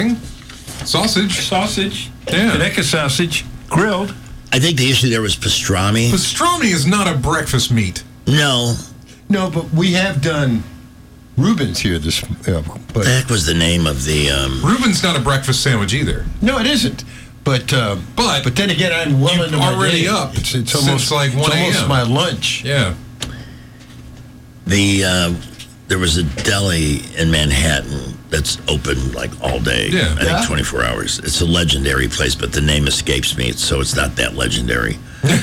Sausage. Yeah. Connecticut sausage. Grilled. I think the issue there was pastrami. Pastrami is not a breakfast meat. No. No, but we have done Reuben's here. What the heck was the name of the... Reuben's not a breakfast sandwich either. No, it isn't. But then again, I'm well into my already day. up. It's almost like 1 a.m. It's almost my lunch. Yeah. There was a deli in Manhattan that's open like all day. Yeah. I think 24 hours. It's a legendary place, but the name escapes me, so it's not that legendary.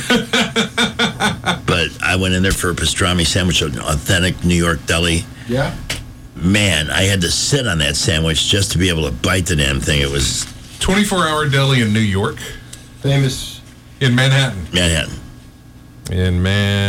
But I went in there for a pastrami sandwich, an authentic New York deli. Yeah. Man, I had to sit on that sandwich just to be able to bite the damn thing. It was 24-hour deli in New York. Famous. In Manhattan. In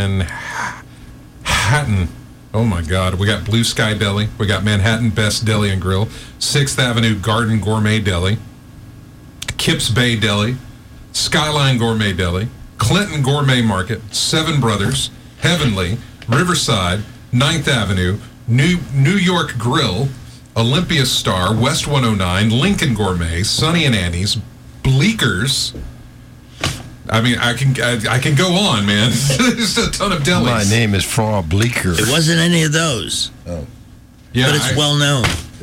Manhattan. Oh, my God. We got Blue Sky Deli. We got Manhattan Best Deli and Grill. 6th Avenue Garden Gourmet Deli. Kips Bay Deli. Skyline Gourmet Deli. Clinton Gourmet Market. Seven Brothers. Heavenly. Riverside. 9th Avenue. New York Grill. Olympia Star. West 109. Lincoln Gourmet. Sonny and Annie's. Bleeckers. I mean, I can go on, man. There's a ton of delis. My name is Frank Bleecker. It wasn't any of those. Oh. Yeah, but it's well known.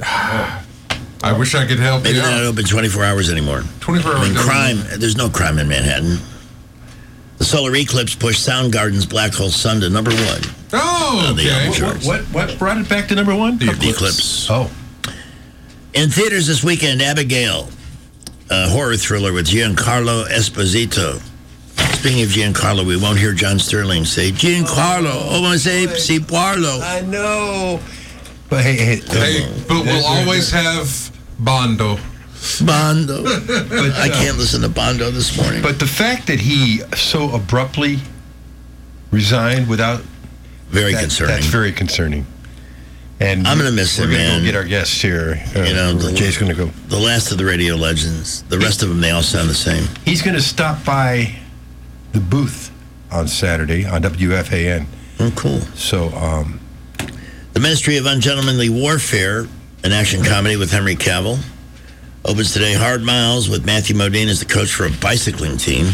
I wish I could help Maybe you they're out. not open 24 hours anymore. 24 hours. I mean, crime, there's no crime in Manhattan. The solar eclipse pushed Soundgarden's Black Hole Sun to number 1. Oh, okay. What brought it back to number 1? The eclipse. Oh. In theaters this weekend, Abigail, a horror thriller with Giancarlo Esposito. Speaking of Giancarlo, we won't hear John Sterling say, Giancarlo, I say, si parlo. I know. But hey, but we'll always have Bondo. Bondo. But I can't listen to Bondo this morning. But the fact that he so abruptly resigned without... concerning. That's very concerning. And I'm going to miss him, man. We're going to man. go get our guests here. Jay's going to go. The last of the radio legends. The rest of them, they all sound the same. He's going to stop by the booth on Saturday on WFAN. Oh, cool. So, The Ministry of Ungentlemanly Warfare, an action comedy with Henry Cavill, opens today. Hard Miles with Matthew Modine as the coach for a bicycling team.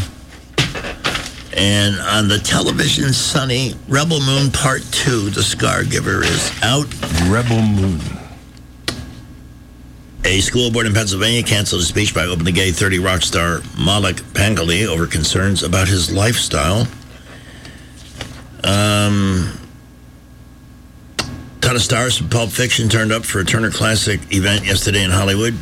And on the television, Sunny, Rebel Moon Part 2, The Scar Giver, is out. Rebel Moon. A school board in Pennsylvania canceled a speech by openly gay 30 rock star Malik Pangali over concerns about his lifestyle. Ton of stars from Pulp Fiction turned up for a Turner Classic event yesterday in Hollywood.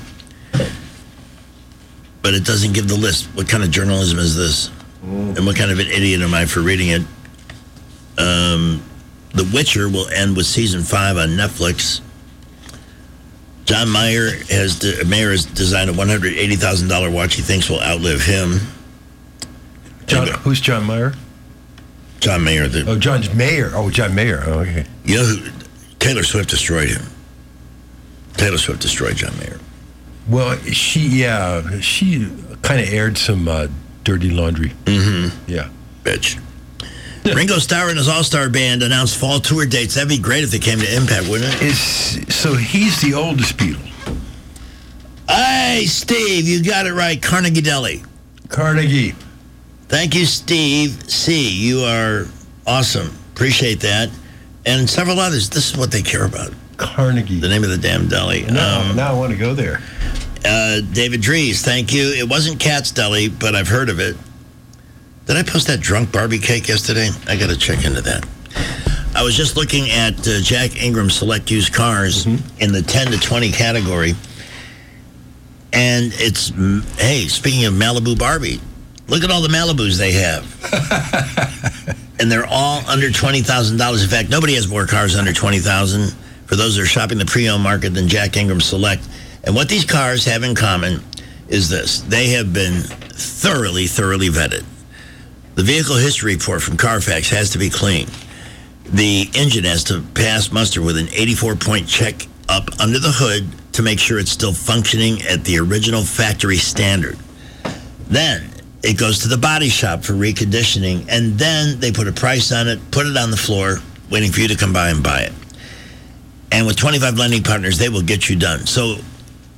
But it doesn't give the list. What kind of journalism is this? And what kind of an idiot am I for reading it? The Witcher will end with season 5 on Netflix. John Mayer has designed a $180,000 watch he thinks will outlive him. Who's John Mayer? John Mayer. John Mayer. Oh, John Mayer. Oh, okay. You know who? Taylor Swift destroyed him. Taylor Swift destroyed John Mayer. Well, she kind of aired some dirty laundry. Mm-hmm. Yeah. Bitch. Ringo Starr and his all-star band announced fall tour dates. That'd be great if they came to Impact, wouldn't it? So he's the oldest Beatle. Hey, Steve, you got it right. Carnegie Deli. Carnegie. Thank you, Steve C. You are awesome. Appreciate that. And several others. This is what they care about. Carnegie. The name of the damn deli. Now I want to go there. David Dries, thank you. It wasn't Cat's Deli, but I've heard of it. Did I post that drunk Barbie cake yesterday? I got to check into that. I was just looking at Jack Ingram Select Used Cars in the 10 to 20 category. And it's, hey, speaking of Malibu Barbie, look at all the Malibus they have. And they're all under $20,000. In fact, nobody has more cars under $20,000 for those that are shopping the pre-owned market than Jack Ingram Select. And what these cars have in common is this. They have been thoroughly vetted. The vehicle history report from Carfax has to be clean. The engine has to pass muster with an 84-point check up under the hood to make sure it's still functioning at the original factory standard. Then it goes to the body shop for reconditioning, and then they put a price on it, put it on the floor, waiting for you to come by and buy it. And with 25 lending partners, they will get you done. So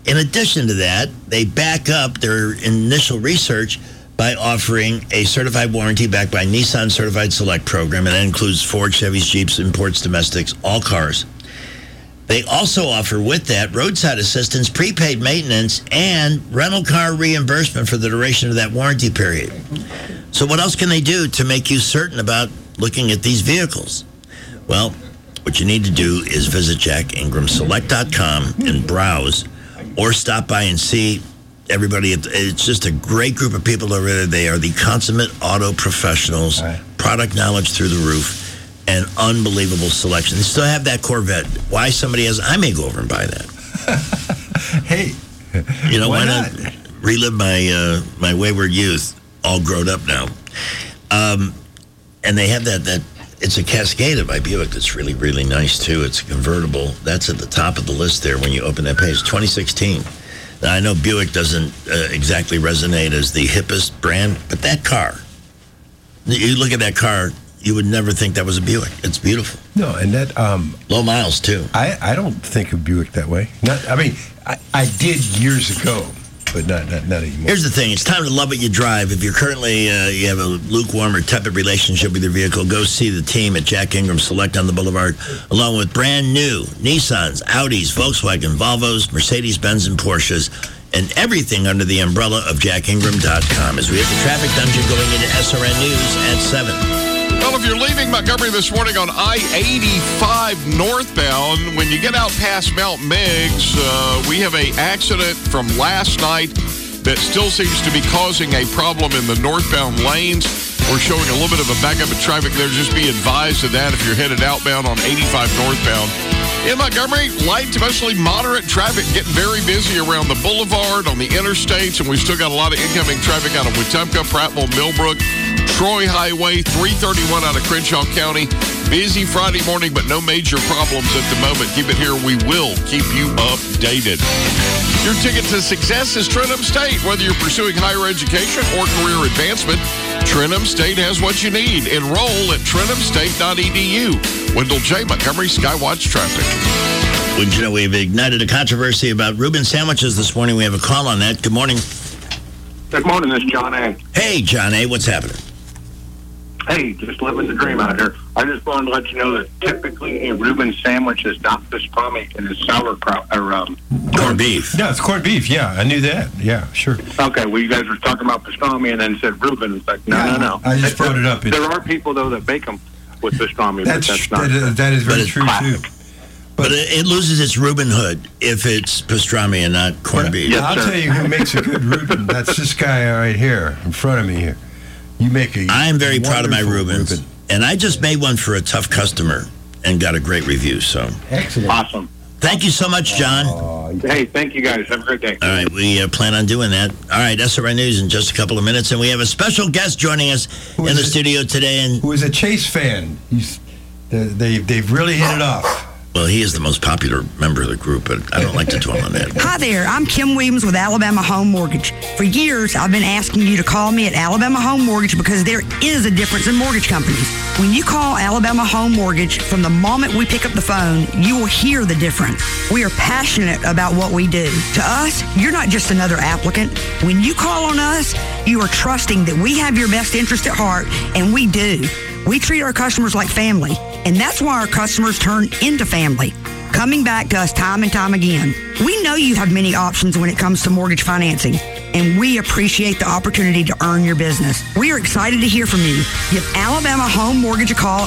In addition to that, they back up their initial research by offering a certified warranty backed by Nissan Certified Select program, and that includes Ford, Chevys, Jeeps, imports, domestics, all cars. They also offer with that roadside assistance, prepaid maintenance, and rental car reimbursement for the duration of that warranty period. So what else can they do to make you certain about looking at these vehicles? Well, what you need to do is visit JackIngramSelect.com and browse, or stop by and see everybody. It's just a great group of people over there. They are the consummate auto professionals, product knowledge through the roof, and unbelievable selection. They still have that Corvette. Why somebody has, I may go over and buy that. Hey, you know, why not relive my wayward youth, all grown up now. And they have that it's a Cascada by Buick that's really, really nice too. It's a convertible. That's at the top of the list there when you open that page. 2016. Now, I know Buick doesn't exactly resonate as the hippest brand, but that car, you look at that car, you would never think that was a Buick. It's beautiful. No, and that low miles too. I don't think of Buick that way. I did years ago, but not anymore. Here's the thing: it's time to love what you drive. If you're currently you have a lukewarm or tepid relationship with your vehicle, go see the team at Jack Ingram Select on the Boulevard, along with brand new Nissans, Audis, Volkswagen, Volvos, Mercedes-Benz, and Porsches, and everything under the umbrella of JackIngram.com. As we have the traffic dungeon going into SRN News at 7. Well, if you're leaving Montgomery this morning on I-85 northbound, when you get out past Mount Meigs, we have an accident from last night that still seems to be causing a problem in the northbound lanes. We're showing a little bit of a backup in traffic there. Just be advised of that if you're headed outbound on 85 northbound. In Montgomery, light to mostly moderate traffic, getting very busy around the boulevard, on the interstates, and we've still got a lot of incoming traffic out of Wetumpka, Prattville, Millbrook, Troy Highway, 331 out of Crenshaw County. Busy Friday morning, but no major problems at the moment. Keep it here. We will keep you updated. Your ticket to success is Trentham State. Whether you're pursuing higher education or career advancement, Trentham State has what you need. Enroll at trenthamstate.edu. Wendell J. Montgomery Skywatch Traffic. Wouldn't you know, we've ignited a controversy about Reuben sandwiches this morning. We have a call on that. Good morning. Good morning, this is John A. Hey, John A., what's happening? Hey, just living the dream out here. I just wanted to let you know that typically a Reuben sandwich is not pastrami, and it's sauerkraut or corned beef. No, it's corned beef. Yeah, I knew that. Yeah, sure. Okay, well, you guys were talking about pastrami and then said Reuben. It's like, no. I just brought it up. There are people, though, that bake them with pastrami, but that's not. That is very true, classic. too. But it loses its Reubenhood if it's pastrami and not corned beef. Yes, I'll sir. tell you who makes a good Reuben. That's this guy right here in front of me here. You make a I am very proud of my wonderful Reubens. Reuben. And I just made one for a tough customer and got a great review. So Excellent. Awesome. thank you so much, John. Hey, thank you, guys. Have a great day. All right, we plan on doing that. All right, SRN News in just a couple of minutes. And we have a special guest joining us Who in is the it? studio today. And Who is a Chase fan. They've really hit it off. well, he is the most popular member of the group, but I don't like to dwell on that. Hi there, I'm Kim Williams with Alabama Home Mortgage. For years, I've been asking you to call me at Alabama Home Mortgage because there is a difference in mortgage companies. When you call Alabama Home Mortgage, from the moment we pick up the phone, you will hear the difference. We are passionate about what we do. To us, you're not just another applicant. When you call on us, you are trusting that we have your best interest at heart, and we do. We treat our customers like family, and that's why our customers turn into family, coming back to us time and time again. We know you have many options when it comes to mortgage financing, and we appreciate the opportunity to earn your business. We are excited to hear from you. Give Alabama Home Mortgage a call at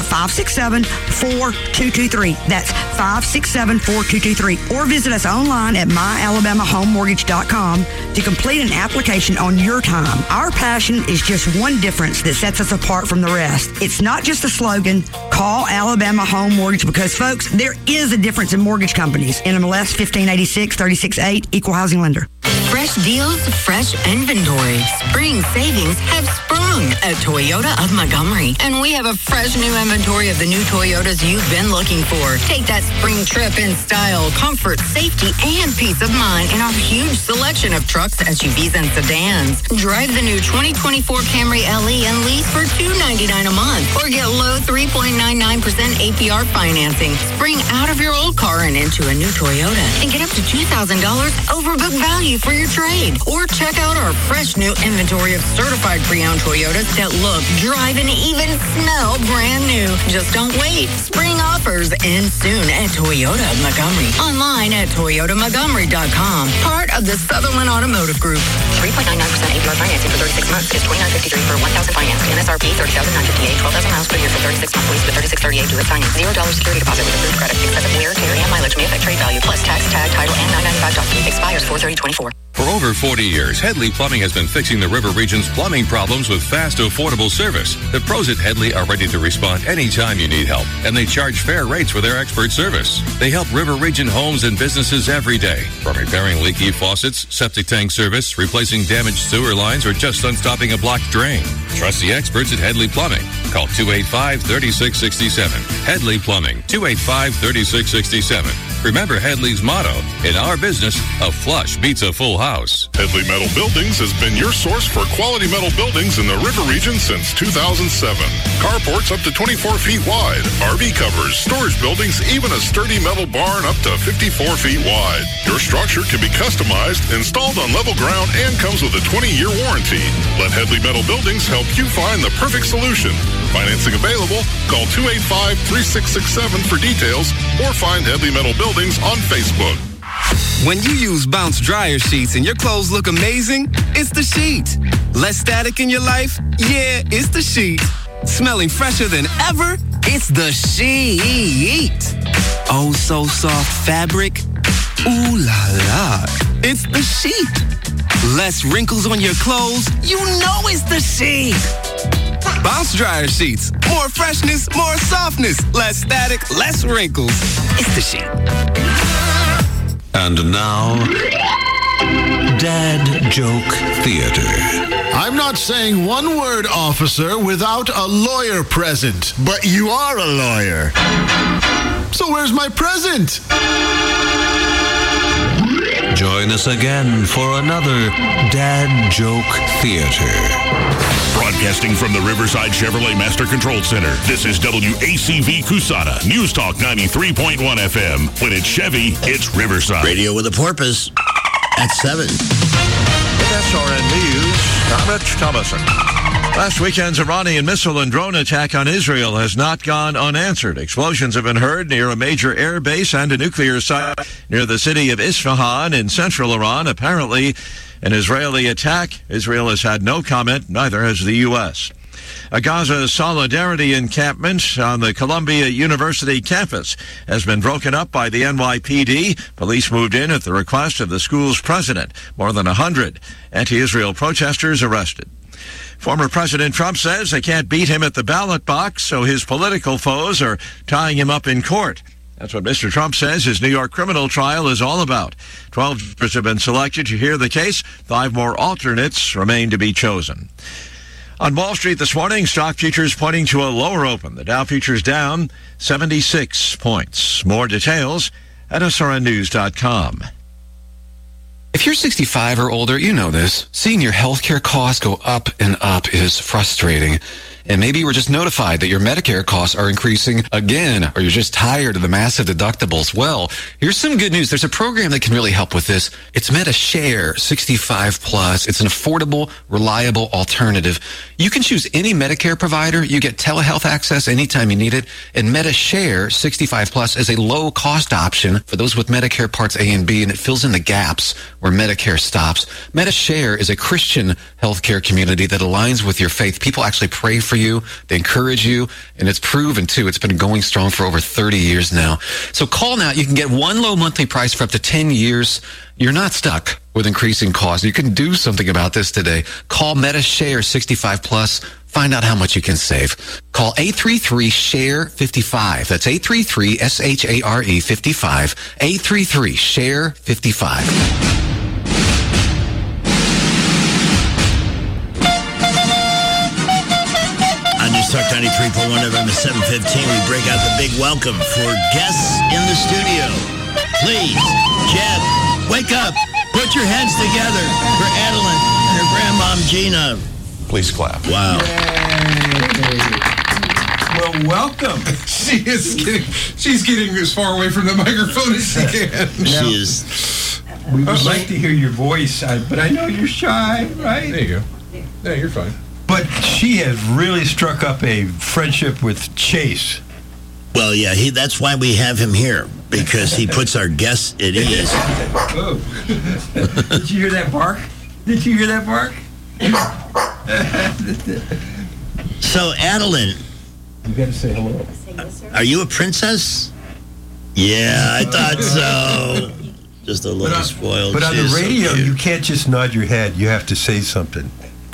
567-4223. That's 567-4223. Or visit us online at myalabamahomemortgage.com to complete an application on your time. Our passion is just one difference that sets us apart from the rest. It's not just a slogan. Call Alabama Home Mortgage because, folks, there is a difference in mortgage companies. NMLS 1586-368, Equal Housing Lender. Fresh deals, fresh inventory. Spring savings have sprung Young at Toyota of Montgomery. And we have a fresh new inventory of the new Toyotas you've been looking for. Take that spring trip in style, comfort, safety, and peace of mind in our huge selection of trucks, SUVs, and sedans. Drive the new 2024 Camry LE and lease for $299 a month. Or get low 3.99% APR financing. Spring out of your old car and into a new Toyota. And get up to $2,000 overbook value for your trade. Or check out our fresh new inventory of certified pre-owned Toyotas that look, drive, and even smell brand new. Just don't wait. Spring offers end soon at Toyota of Montgomery. Online at toyotamontgomery.com. Part of the Sutherland Automotive Group. 3.99% APR financing for 36 months is $29.53 for 1,000 financed. MSRP $30,958. 12,000 miles per year for 36 months lease with $36.38 due at signing. $0 security deposit with approved credit. Excessive wear, tear, and mileage may affect trade value. Plus tax, tag, title, and $995 document. Expires 4/30/24. For over 40 years, Headley Plumbing has been fixing the River Region's plumbing problems with fast, affordable service. The pros at Headley are ready to respond anytime you need help, and they charge fair rates for their expert service. They help River Region homes and businesses every day, from repairing leaky faucets, septic tank service, replacing damaged sewer lines, or just unstopping a blocked drain. Trust the experts at Headley Plumbing. Call 285-3667. Headley Plumbing, 285-3667. Remember Headley's motto, in our business, a flush beats a full house. Headley Metal Buildings has been your source for quality metal buildings in the River Region since 2007. Carports up to 24 feet wide, RV covers, storage buildings, even a sturdy metal barn up to 54 feet wide. Your structure can be customized, installed on level ground, and comes with a 20-year warranty. Let Headley Metal Buildings help you find the perfect solution. Financing available. Call 285-3667 for details or find Headley Metal Buildings on Facebook. When you use Bounce dryer sheets and your clothes look amazing, it's the sheet. Less static in your life? Yeah, it's the sheet. Smelling fresher than ever? It's the sheet. Oh, so soft fabric? Ooh la la. It's the sheet. Less wrinkles on your clothes? You know it's the sheet. Bounce dryer sheets. More freshness, more softness. Less static, less wrinkles. It's the sheet. And now, Dad Joke Theater. I'm not saying one word, officer, without a lawyer present. But you are a lawyer. So where's my present? Join us again for another Dad Joke Theater. Broadcasting from the Riverside Chevrolet Master Control Center, this is WACV Cusana, News Talk 93.1 FM. When it's Chevy, it's Riverside. Radio with a Porpoise at 7. With SRN News, I'm Rich Thomason. Last weekend's Iranian missile and drone attack on Israel has not gone unanswered. Explosions have been heard near a major air base and a nuclear site near the city of Isfahan in central Iran. Apparently, an Israeli attack. Israel has had no comment, neither has the U.S. A Gaza Solidarity encampment on the Columbia University campus has been broken up by the NYPD. Police moved in at the request of the school's president. More than 100 anti-Israel protesters arrested. Former President Trump says they can't beat him at the ballot box, so his political foes are tying him up in court. That's what Mr. Trump says his New York criminal trial is all about. 12 jurors have been selected to hear the case. 5 more alternates remain to be chosen. On Wall Street this morning, stock futures pointing to a lower open. The Dow futures down 76 points. More details at srnnews.com. If you're 65 or older, you know this. Seeing your healthcare costs go up and up is frustrating. And maybe you were just notified that your Medicare costs are increasing again, or you're just tired of the massive deductibles. Well, here's some good news. There's a program that can really help with this. It's MediShare 65 Plus. It's an affordable, reliable alternative. You can choose any Medicare provider. You get telehealth access anytime you need it. And MediShare 65 Plus is a low-cost option for those with Medicare Parts A and B, and it fills in the gaps where Medicare stops. MediShare is a Christian healthcare community that aligns with your faith. People actually pray for you, they encourage you, and it's proven too. It's been going strong for over 30 years now. So call now. You can get one low monthly price for up to 10 years. You're not stuck with increasing costs. You can do something about this today. Call MediShare 65 Plus. Find out how much you can save. Call 833-SHARE-55. That's 833-SHARE-55. 833-SHARE-55. Talk 93.1 FM at 7:15. We break out the big welcome for guests in the studio. Please, Jeb, wake up. Put your heads together for Adeline and her grandmom, Gina. Please clap. Wow. Well, welcome. She's getting as far away from the microphone as she can. She is. We would like to hear your voice, but I know you're shy, right? There you go. Yeah, you're fine. But she has really struck up a friendship with Chase. Well, yeah, that's why we have him here, because he puts our guests at ease. Oh. Did you hear that bark? Did you hear that bark? So, Adeline. You got to say hello. Are you a princess? Yeah, I thought so. Just a little spoiled. But on the radio, you can't just nod your head. You have to say something.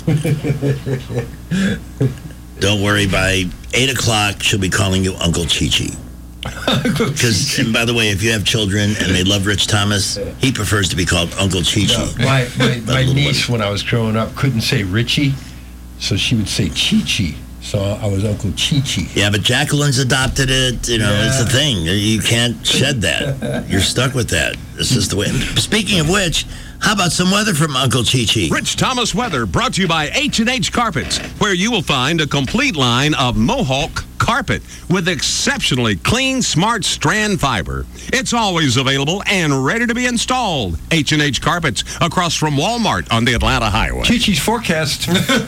Don't worry, by 8 o'clock, she'll be calling you Uncle Chi-Chi. Because, and by the way, if you have children and they love Rich Thomas, he prefers to be called Uncle Chi-Chi. No, my niece, when I was growing up, couldn't say Richie, so she would say Chi-Chi. So I was Uncle Chi-Chi. Yeah, but Jacqueline's adopted it. You know, it's the thing. You can't shed that. You're stuck with that. It's just the way. Speaking of which, how about some weather from Uncle Chi-Chi? Rich Thomas weather brought to you by H&H Carpets, where you will find a complete line of Mohawk carpet with exceptionally clean, smart strand fiber. It's always available and ready to be installed. H&H Carpets across from Walmart on the Atlanta Highway. Chi-Chi's forecast.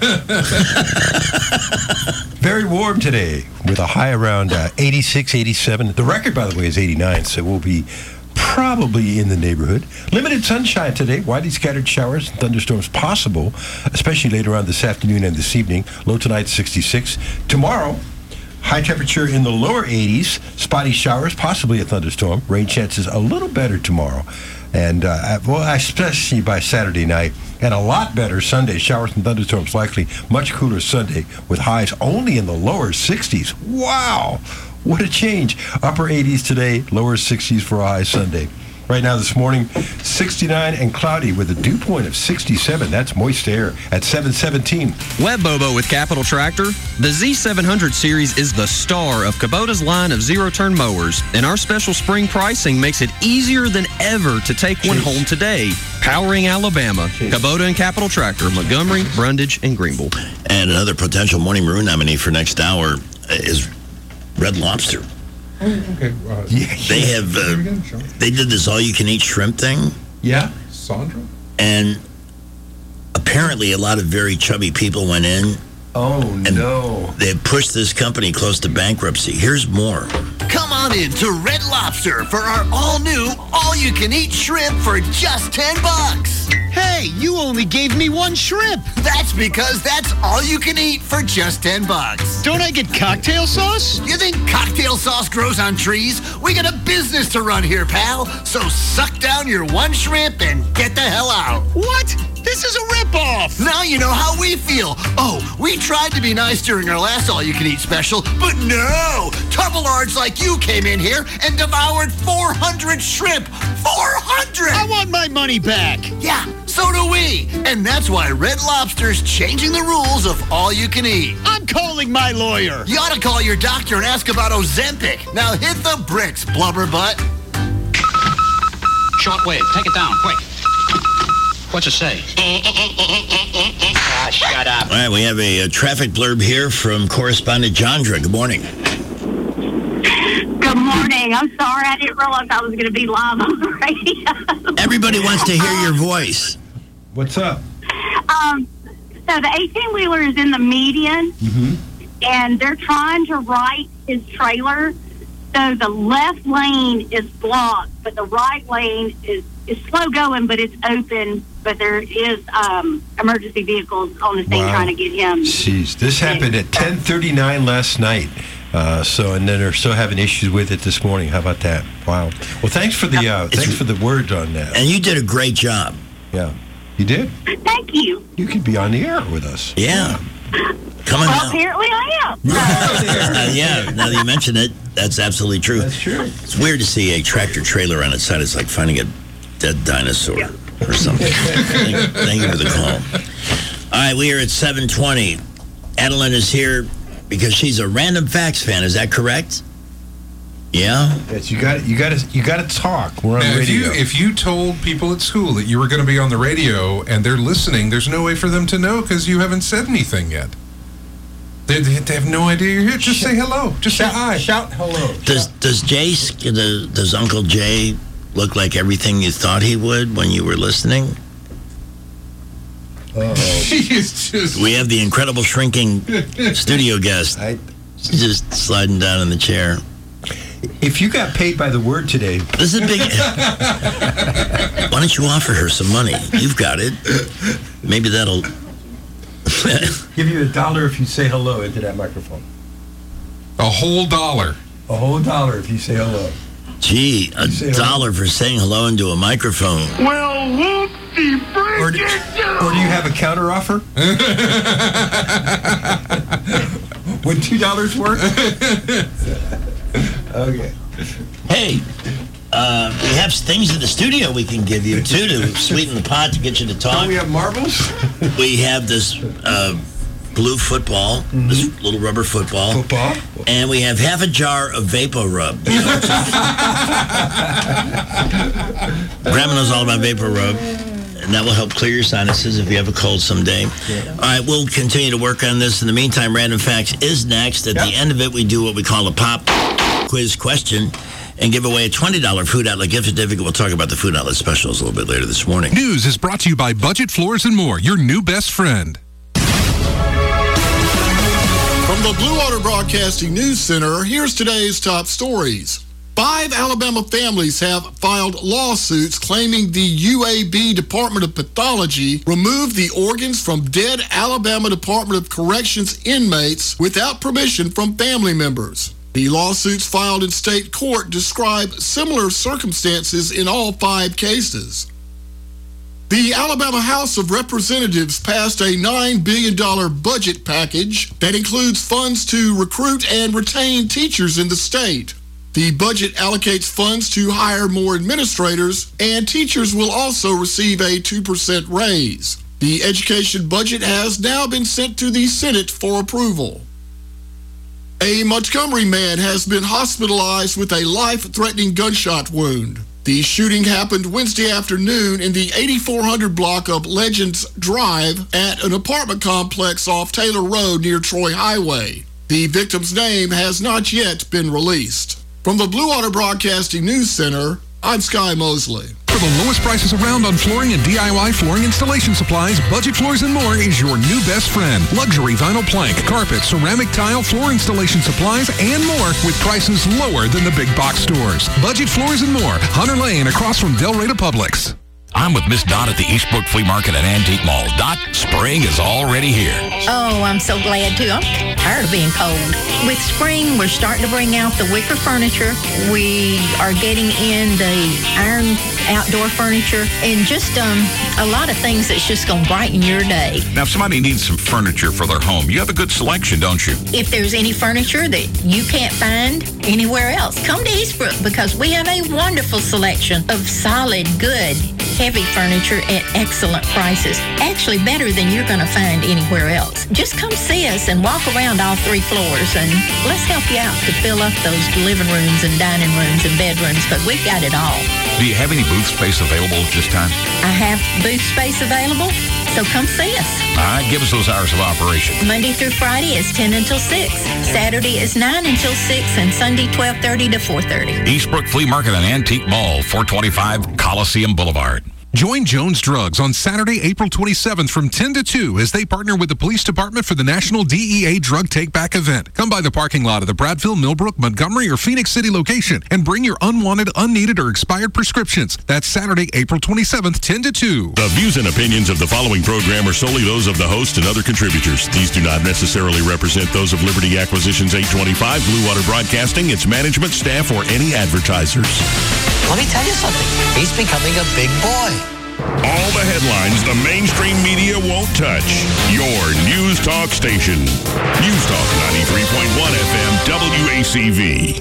Very warm today with a high around 86, 87. The record, by the way, is 89, so we'll be probably in the neighborhood. Limited sunshine today. Widely scattered showers and thunderstorms possible, especially later on this afternoon and this evening. Low tonight, 66. Tomorrow, high temperature in the lower 80s. Spotty showers, possibly a thunderstorm. Rain chances a little better tomorrow. And, especially by Saturday night. And a lot better Sunday. Showers and thunderstorms likely. Much cooler Sunday with highs only in the lower 60s. Wow! What a change. Upper 80s today, lower 60s for a high Sunday. Right now this morning, 69 and cloudy with a dew point of 67. That's moist air at 717. Web Bobo with Capital Tractor. The Z700 series is the star of Kubota's line of zero-turn mowers, and our special spring pricing makes it easier than ever to take one home today. Powering Alabama, Kubota and Capital Tractor, Montgomery, Brundage, and Greenville. And another potential Morning Maroon nominee for next hour is Red Lobster. Okay. They have, they did this all-you-can-eat shrimp thing. Yeah. Sandra? And apparently a lot of very chubby people went in. Oh, no. They pushed this company close to bankruptcy. Here's more. Come on in to Red Lobster for our all-new, all-you-can-eat shrimp for just $10. Hey, you only gave me one shrimp. That's because that's all you can eat for just $10. Don't I get cocktail sauce? You think cocktail sauce grows on trees? We got a business to run here, pal. So suck down your one shrimp and get the hell out. What? This is a ripoff. Now you know how we feel. Oh, we tried to be nice during our last all-you-can-eat special, but no. Turbolards like you came in here and devoured 400 shrimp. 400! I want my money back. Yeah, so do we. And that's why Red Lobster's changing the rules of all-you-can-eat. I'm calling my lawyer. You ought to call your doctor and ask about Ozempic. Now hit the bricks, blubberbutt. Shortwave, take it down, quick. What's it say? Shut up. All right, we have a traffic blurb here from correspondent Jandra. Good morning. Good morning. I'm sorry. I didn't realize I was going to be live on the radio. Everybody wants to hear your voice. What's up? So the 18-wheeler is in the median, and they're trying to right his trailer. So the left lane is blocked, but the right lane is slow going, but it's open. But there is emergency vehicles on the scene trying to get him. Jeez, this happened at 10:39 last night. And then they're still having issues with it this morning. How about that? Wow. Well, thanks for the word on that. And you did a great job. Yeah, you did. Thank you. You could be on the air with us. Yeah. Come on now. Apparently I am. Yeah, now that you mention it, that's absolutely true. That's true. It's weird to see a tractor trailer on its side. It's like finding a dead dinosaur or something. Thank you for the call. All right, we are at 7:20. Adeline is here Because she's a Random Facts fan. Is that correct? Yeah. Yes, you got to talk. We're on Now, radio. If you told people at school that you were going to be on the radio and they're listening, there's no way for them to know because you haven't said anything yet. They have no idea you're here. Just say hello. Just say hi. Shout hello. Does Uncle Jay look like everything you thought he would when you were listening? We have the incredible shrinking studio guest just sliding down in the chair. If you got paid by the word today, this is a big. Why don't you offer her some money? You've got it. Maybe that'll give you $1 if you say hello into that microphone. A whole $1. A whole $1 if you say hello. Gee, $1 for saying hello into a microphone. Well, whoopsie Or do you have a counter offer? Would $2 work? Okay. Hey, we have things in the studio we can give you, too, to sweeten the pot to get you to talk. Don't we have marbles? We have this blue football, this little rubber football. And we have half a jar of Vapor Rub. Grandma knows all about Vapor Rub. And that will help clear your sinuses if you have a cold someday. All right, we'll continue to work on this. In the meantime, Random Facts is next. At the end of it, we do what we call a pop quiz question and give away a $20 Food Outlet gift certificate. We'll talk about the Food Outlet specials a little bit later this morning. News is brought to you by Budget Floors and More, your new best friend. From the Blue Water Broadcasting News Center, here's today's top stories. 5 Alabama families have filed lawsuits claiming the UAB Department of Pathology removed the organs from dead Alabama Department of Corrections inmates without permission from family members. The lawsuits filed in state court describe similar circumstances in all 5 cases. The Alabama House of Representatives passed a $9 billion budget package that includes funds to recruit and retain teachers in the state. The budget allocates funds to hire more administrators, and teachers will also receive a 2% raise. The education budget has now been sent to the Senate for approval. A Montgomery man has been hospitalized with a life-threatening gunshot wound. The shooting happened Wednesday afternoon in the 8400 block of Legends Drive at an apartment complex off Taylor Road near Troy Highway. The victim's name has not yet been released. From the Blue Water Broadcasting News Center, I'm Sky Mosley. For the lowest prices around on flooring and DIY flooring installation supplies, Budget Floors and More is your new best friend. Luxury vinyl plank, carpet, ceramic tile, floor installation supplies, and more with prices lower than the big box stores. Budget Floors and More, Hunter Lane across from Del Rey Publix. I'm with Miss Dot at the Eastbrook Flea Market and Antique Mall. Dot, spring is already here. Oh, I'm so glad to. I'm tired of being cold. With spring, we're starting to bring out the wicker furniture. We are getting in the iron outdoor furniture and just a lot of things that's just going to brighten your day. Now, if somebody needs some furniture for their home, you have a good selection, don't you? If there's any furniture that you can't find anywhere else, come to Eastbrook because we have a wonderful selection of solid, good, heavy furniture at excellent prices. Actually, better than you're going to find anywhere else. Just come see us and walk around all 3 floors and let's help you out to fill up those living rooms and dining rooms and bedrooms because we've got it all. Do you have any booth space available at this time? I have booth space available, so come see us. All right, give us those hours of operation. Monday through Friday is 10 until 6. Saturday is 9 until 6, and Sunday 12:30 to 4:30. Eastbrook Flea Market and Antique Mall, 425 Coliseum Boulevard. Join Jones Drugs on Saturday, April 27th from 10 to 2 as they partner with the police department for the National DEA Drug Take-Back event. Come by the parking lot of the Bradville, Millbrook, Montgomery, or Phoenix City location and bring your unwanted, unneeded, or expired prescriptions. That's Saturday, April 27th, 10 to 2. The views and opinions of the following program are solely those of the host and other contributors. These do not necessarily represent those of Liberty Acquisitions 825, Blue Water Broadcasting, its management, staff, or any advertisers. Let me tell you something. He's becoming a big boy. All the headlines the mainstream media won't touch. Your News Talk station. News Talk 93.1 FM WACV.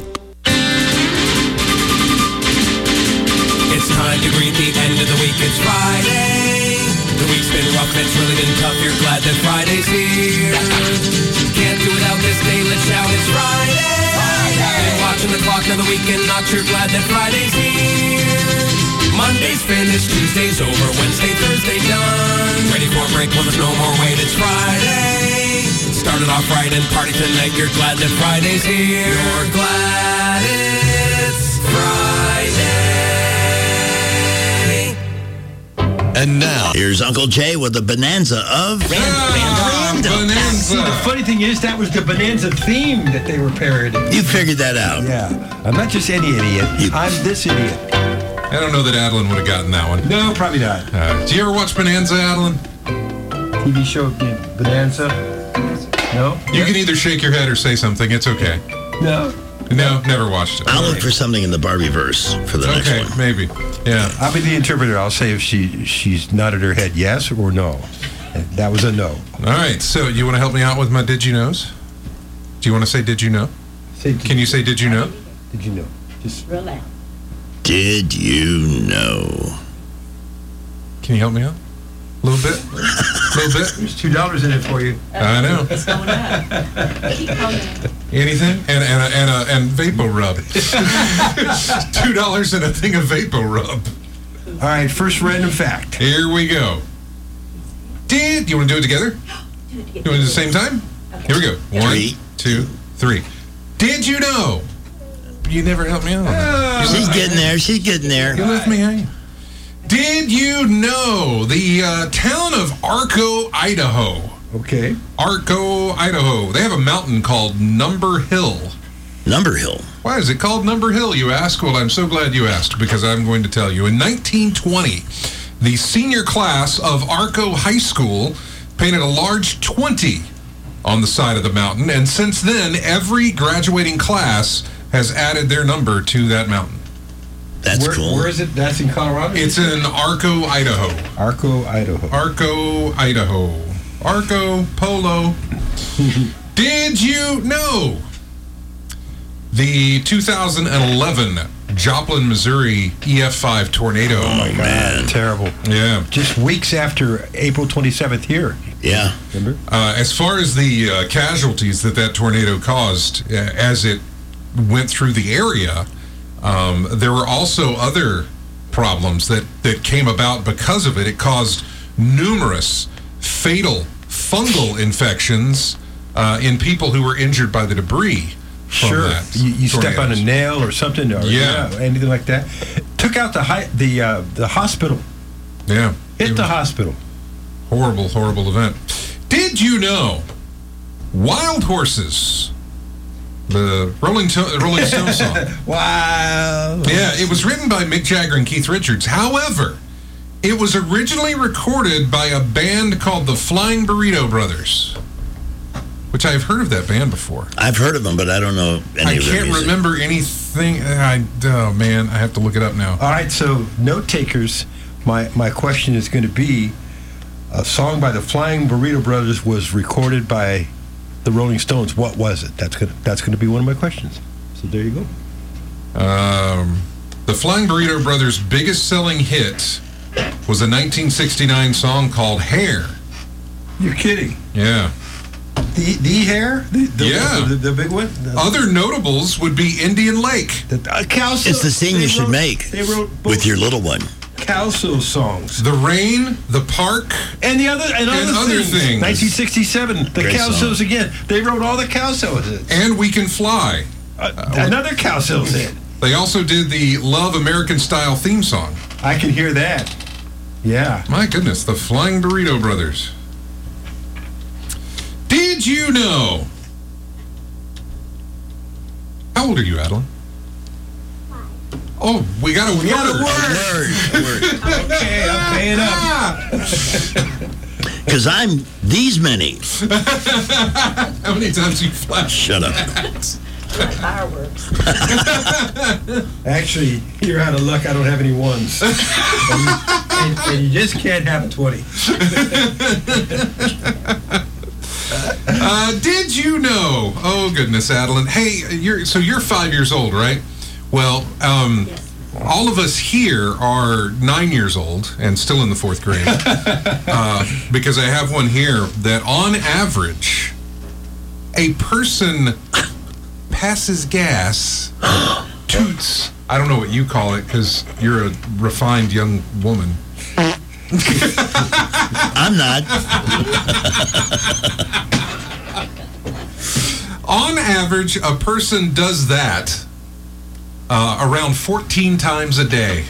It's time to greet the end of the week. It's Friday. The week's been rough and it's really been tough. You're glad that Friday's here. Can't do without this day, let's shout it's Friday. Been watching the clock of the weekend, not sure glad that Friday's here. Monday's finished, Tuesday's over, Wednesday, Thursday done. Ready for a break, well there's no more wait, it's Friday. Started off right and party tonight, you're glad that Friday's here. You're glad it's Friday. And now, here's Uncle Jay with the bonanza of See, the funny thing is, that was the bonanza theme that they were parodying. You figured that out. Yeah. I'm not just any idiot. I'm this idiot. I don't know that Adeline would have gotten that one. No, probably not. Do you ever watch Bonanza, Adeline? TV show Bonanza? No? You can either shake your head or say something. It's okay. No. No, never watched it. I'll look for something in the Barbie-verse for the next one. Okay, maybe. Yeah. I'll be the interpreter. I'll say if she's nodded her head yes or no. And that was a no. All right, so you want to help me out with my Did You Knows? Do you want to say Did You Know? Can you say Did You Know? Did you know? Just real loud. Did you know? Can you help me out? A little bit? A little bit? There's $2 in it for you. I know. It's going up. Keep going. Anything? And Vapo Rub. $2 and a thing of Vapo Rub. All right, first random fact. Here we go. You want to do it together? You want to do it at the same time? Here we go. 1, 2, 3. Did you know? You never helped me out on that. She's getting there. She's getting there. You left me hanging. Did you know the town of Arco, Idaho? Okay. Arco, Idaho. They have a mountain called Number Hill. Number Hill? Why is it called Number Hill, you ask? Well, I'm so glad you asked, because I'm going to tell you. In 1920, the senior class of Arco High School painted a large 20 on the side of the mountain, and since then, every graduating class has added their number to that mountain. That's cool. Where is it? That's in Colorado? It's in Arco, Idaho. Arco, Idaho. Arco, Idaho. Arco, Polo. Did you know the 2011 Joplin, Missouri EF5 tornado? Oh, my God. Terrible. Yeah. Just weeks after April 27th here. Yeah. Remember? As far as the casualties that tornado caused as it went through the area, there were also other problems that came about because of it. It caused numerous fatal fungal infections in people who were injured by the debris. Sure. You step on a nail or something, or anything like that. Took out the hospital. Yeah. Hit the hospital. Horrible, horrible event. Did you know Wild Horses, the Rolling Stones song? Wow. Yeah, it was written by Mick Jagger and Keith Richards. However, it was originally recorded by a band called the Flying Burrito Brothers, which I've heard of that band before. I've heard of them, but I don't know any of their can't music. remember anything. Oh, man, I have to look it up now. All right, so note takers, my question is going to be, a song by the Flying Burrito Brothers was recorded by the Rolling Stones. What was it? That's going to be one of my questions. So there you go. The Flying Burrito Brothers' biggest selling hit was a 1969 song called Hair. You're kidding. Yeah. The Hair? The big one? Other notables would be Indian Lake. It's the scene you should make with your little one. Calso songs. The Rain, The Park, and other things. 1967, the Great Calsos song. again. They wrote all the Calso hits. And We Can Fly. Another Calso hit. They also did the Love American Style theme song. I can hear that. Yeah. My goodness, the Flying Burrito Brothers. Did you know? How old are you, Adeline? Oh, we got a word. Okay, I'm paying up. Because I'm these many. How many times you flashed? Shut up. Fireworks. Actually, you're out of luck. I don't have any ones. and you just can't have 20. Did you know? Oh, goodness, Adeline. Hey, you're 5 years old, right? Well, all of us here are 9 years old and still in the 4th grade. Because I have one here that on average A person passes gas, toots. I don't know what you call it because you're a refined young woman. I'm not. On average, a person does that around 14 times a day.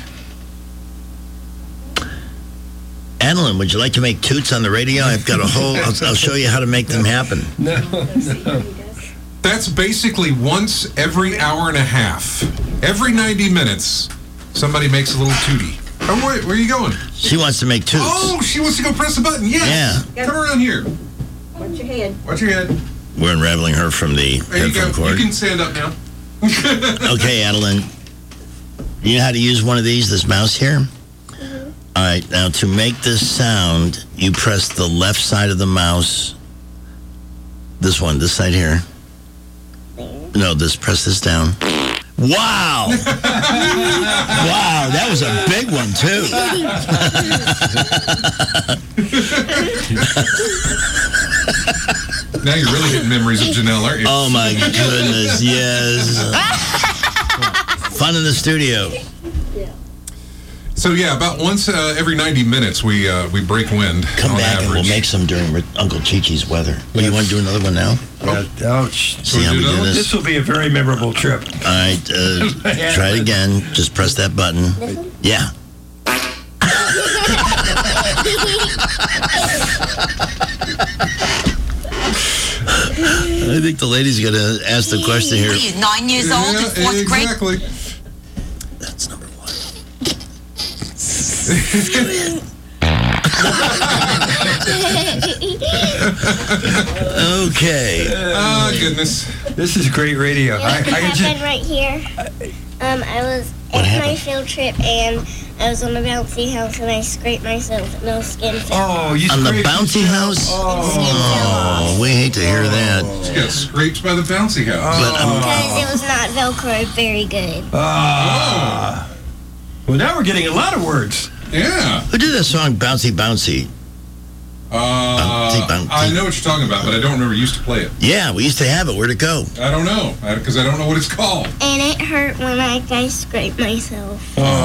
Adeline, would you like to make toots on the radio? I've got a whole... I'll show you how to make them happen. No. That's basically once every hour and a half. Every 90 minutes, somebody makes a little tootie. Oh, where are you going? She wants to make toots. Oh, she wants to go press a button. Yes. Yeah. Come around here. Watch your head. Watch your head. We're unraveling her from the There you go. headphone cord. You can stand up now. Okay, Adeline. You know how to use one of these, this mouse here? Mm-hmm. All right, now to make this sound, you press the left side of the mouse. This one, this side here. No, press this down. Wow! Wow, that was a big one, too. Now you're really hitting memories of Janelle, aren't you? Oh, my goodness, yes. Fun in the studio. So, yeah, about once every 90 minutes, we break wind. Come on back average. and we'll make some during Uncle Chi-Chi's weather. Well, you want to do another one now? Ouch. See how we do this? This will be a very memorable trip. All right, try it again. Just press that button. Yeah. I think the lady's going to ask the question here. He's 9 years old in fourth grade. Exactly. That's number one. Okay. Oh, goodness. This is great radio. What happened right here? I was at my field trip and I was on the bouncy house and I scraped myself and no skin fell off. On the bouncy house? Oh, we hate to hear that. She got scraped by the bouncy house. Because it was not Velcro very good. Well, now we're getting a lot of words. Yeah. Who did that song, Bouncy Bouncy? Bouncy. I know what you're talking about, but I don't remember. You used to play it. Yeah, we used to have it. Where'd it go? I don't know, because I don't know what it's called. And it hurt when I scraped myself.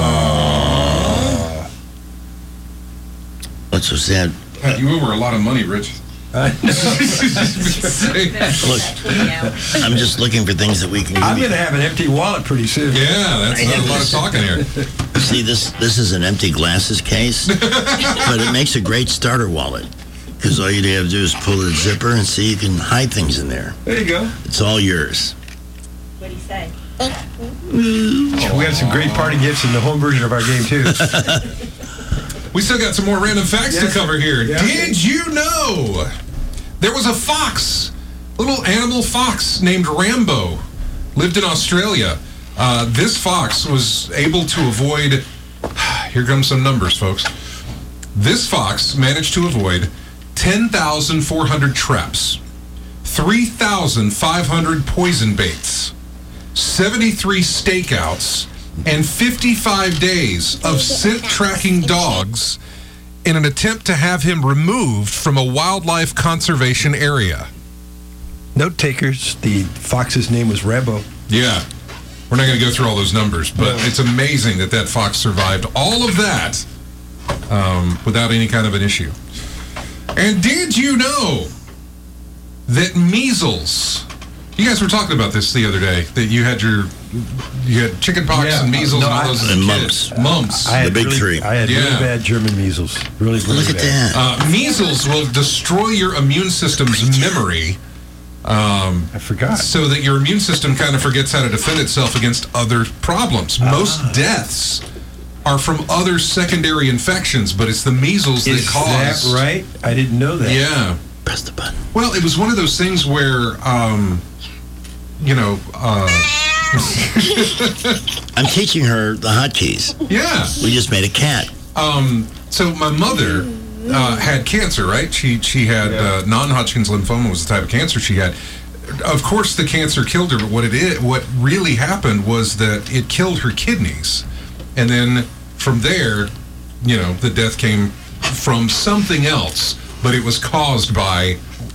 What's so sad? God, you owe her a lot of money, Rich. Look, I'm just looking for things that we can. I'm going to have an empty wallet pretty soon. Yeah, that's not a lot of talking here. See, this is an empty glasses case, but it makes a great starter wallet because all you have to do is pull the zipper and see you can hide things in there. There you go. It's all yours. What do you say? We have some great party gifts in the home version of our game, too. We still got some more random facts to cover here. Yeah. Did you know there was a fox, a little animal fox named Rambo, lived in Australia. This fox was able to avoid, here comes some numbers, folks. This fox managed to avoid 10,400 traps, 3,500 poison baits, 73 stakeouts, and 55 days of scent-tracking dogs in an attempt to have him removed from a wildlife conservation area. Note takers, the fox's name was Rambo. Yeah. We're not going to go through all those numbers, but it's amazing that that fox survived all of that without any kind of an issue. And did you know that measles... You guys were talking about this the other day, that you had chicken pox and measles and all those as a kid. Mumps. The big three. I had really bad German measles. Really, really Look at bad. that. Measles will destroy your immune system's memory. I forgot. So that your immune system kind of forgets how to defend itself against other problems. Most deaths are from other secondary infections, but it's the measles that cause. Is that right? I didn't know that. Yeah. Press the button. Well, it was one of those things where, I'm teaching her the hotkeys. Yeah. We just made a cat. So my mother had cancer, right? She had non-Hodgkin's lymphoma was the type of cancer she had. Of course, the cancer killed her, but what really happened was that it killed her kidneys. And then from there, the death came from something else, but it was caused by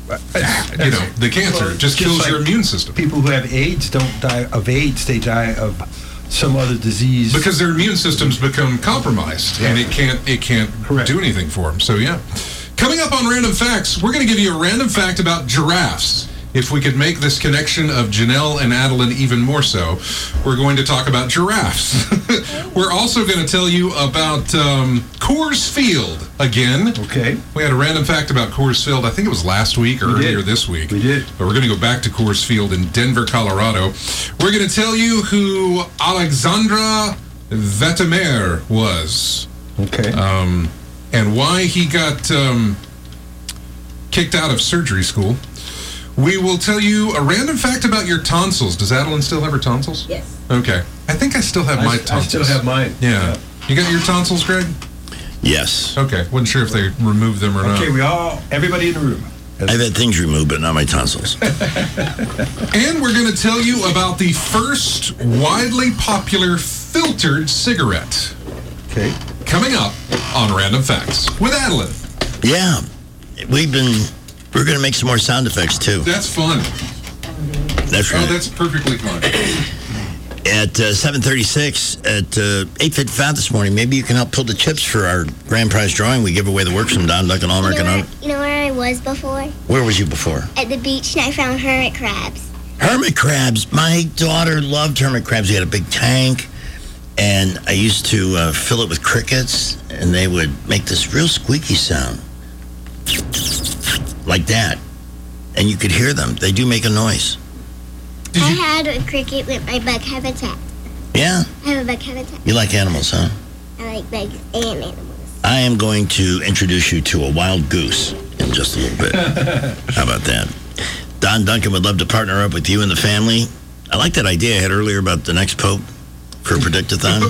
the cancer. It just kills your immune system. People who have AIDS don't die of AIDS; they die of some other disease because their immune systems become compromised, and it can't do anything for them. So yeah. Coming up on Random Facts, we're going to give you a random fact about giraffes. If we could make this connection of Janelle and Adeline even more so, we're going to talk about giraffes. We're also going to tell you about Coors Field again. Okay. We had a random fact about Coors Field. I think it was last week or earlier this week. We did. But we're going to go back to Coors Field in Denver, Colorado. We're going to tell you who Alexandre Vatamer was. Okay. And why he got kicked out of surgery school. We will tell you a random fact about your tonsils. Does Adeline still have her tonsils? Yes. Okay. I think I still have my tonsils. I still have mine. Yeah. You got your tonsils, Greg? Yes. Okay. Wasn't sure if they removed them or not. Okay, everybody in the room. I've had things removed, but not my tonsils. And we're going to tell you about the first widely popular filtered cigarette. Okay. Coming up on Random Facts with Adeline. Yeah. We're going to make some more sound effects, too. That's fun. That's right. Oh, that's perfectly fine. At 7:36, at 8:55 this morning, maybe you can help pull the chips for our grand prize drawing. We give away the works from Don Duncan All-American Auto. You know where I was before? Where was you before? At the beach, and I found hermit crabs. Hermit crabs. My daughter loved hermit crabs. We had a big tank, and I used to fill it with crickets, and they would make this real squeaky sound. Like that. And you could hear them. They do make a noise. I had a cricket with my bug habitat. Yeah? I have a bug habitat. You like animals, huh? I like bugs and animals. I am going to introduce you to a wild goose in just a little bit. How about that? Don Duncan would love to partner up with you and the family. I like that idea I had earlier about the next Pope for a Predictathon.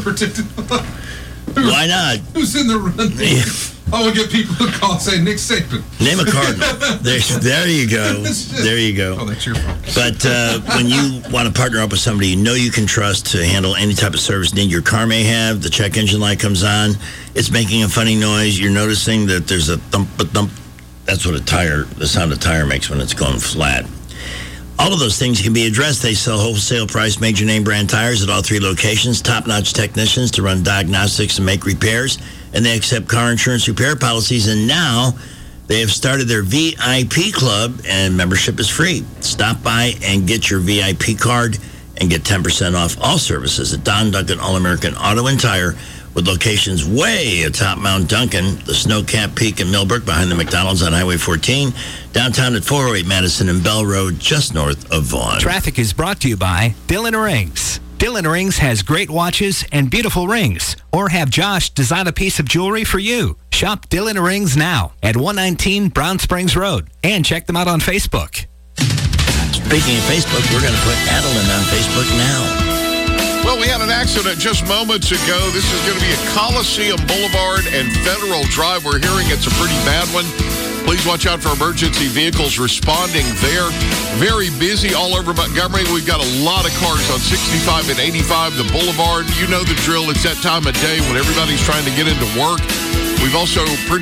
Why not? Who's in the run? Yeah. I will get people to call and say Nick Saban. Name a cardinal. There you go. There you go. Oh, that's your fault. But when you want to partner up with somebody you know you can trust to handle any type of service need your car may have, the check engine light comes on, it's making a funny noise, you're noticing that there's a thump. That's what the sound a tire makes when it's going flat. All of those things can be addressed. They sell wholesale price major name brand tires at all 3 locations, top-notch technicians to run diagnostics and make repairs, and they accept car insurance repair policies, and now they have started their VIP club, and membership is free. Stop by and get your VIP card and get 10% off all services at Don Duncan All-American Auto and Tire, with locations way atop Mount Duncan, the Snow-Capped Peak in Millbrook behind the McDonald's on Highway 14, downtown at 408 Madison and Bell Road, just north of Vaughan. Traffic is brought to you by Dillon Rings. Dillon Rings has great watches and beautiful rings. Or have Josh design a piece of jewelry for you. Shop Dillon Rings now at 119 Brown Springs Road. And check them out on Facebook. Speaking of Facebook, we're going to put Adeline on Facebook now. Well, we had an accident just moments ago. This is going to be at Coliseum Boulevard and Federal Drive. We're hearing it's a pretty bad one. Please watch out for emergency vehicles responding there. Very busy all over Montgomery. We've got a lot of cars on 65 and 85, the Boulevard. You know the drill. It's that time of day when everybody's trying to get into work. We also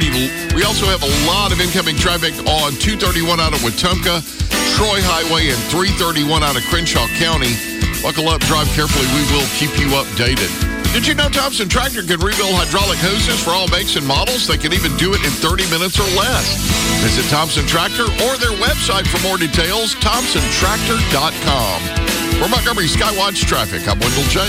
have a lot of incoming traffic on 231 out of Wetumpka, Troy Highway, and 331 out of Crenshaw County. Buckle up, drive carefully. We will keep you updated. Did you know Thompson Tractor can rebuild hydraulic hoses for all makes and models? They can even do it in 30 minutes or less. Visit Thompson Tractor or their website for more details, thompsontractor.com. For Montgomery Skywatch Traffic, I'm Wendell J.